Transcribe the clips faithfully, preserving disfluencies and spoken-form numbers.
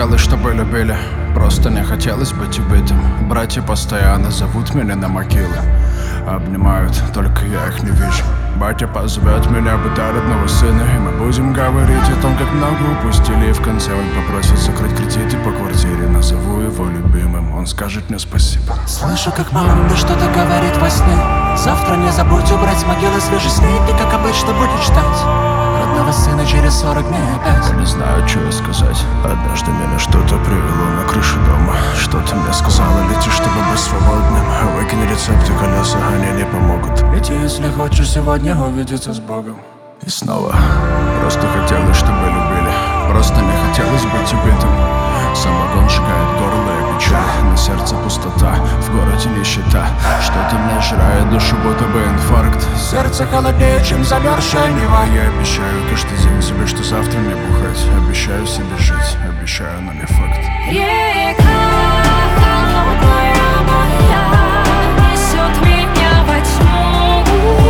хотелось, чтобы любили, просто не хотелось быть убитым. Братья постоянно зовут меня на могилы, обнимают, только я их не вижу. Батя позовет меня быть родного сына, и мы будем говорить о том, как много упустили. И в конце он попросит закрыть кредиты по квартире. Назову его любимым, он скажет мне спасибо. Слышу, как мама мне что-то говорит во сне. Завтра не забудь убрать с могилы свежий снег. И как обычно будешь ждать родного сына через сорок дней опять. Я не знаю, что сказать. Однажды меня что-то привело на крышу дома. Что-то мне сказала: лети, чтобы быть свободным. Выкинь рецепты, колеса, они не помогут. Лети, если хочешь сегодня увидеться с Богом. И снова просто хотелось, чтобы любили, просто не хотелось быть убитым. Самогон сжигает горло и печаль, на сердце пустота, в городе нищета. Что-то мне жрает душу, будто бы инфаркт. Сердце холоднее, чем замерзшая Нева. Я обещаю каждый день себе, что завтра не бухать. Обещаю себе жить, обещаю, но не факт. Река холодная моя несет меня во тьму.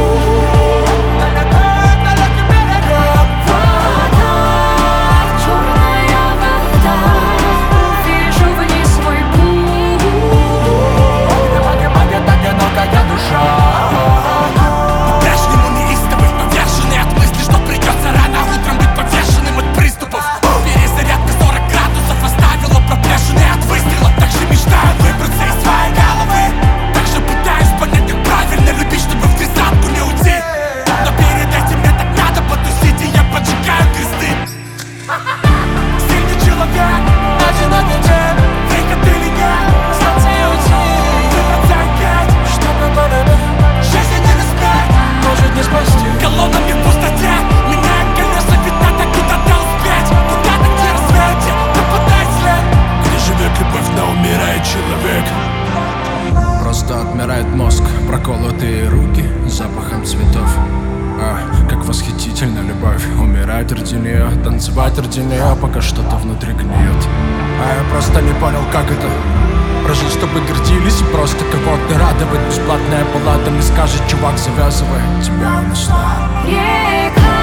Просто отмирает мозг, проколотые руки запахом цветов. А, как восхитительна любовь. Умирать ради нее, танцевать ради нее, пока что-то внутри гниет. А я просто не понял, как это прожить, чтобы гордились и просто кого-то радовать. Бесплатная палата мне скажет: чувак, завязывай, тебя унесла Река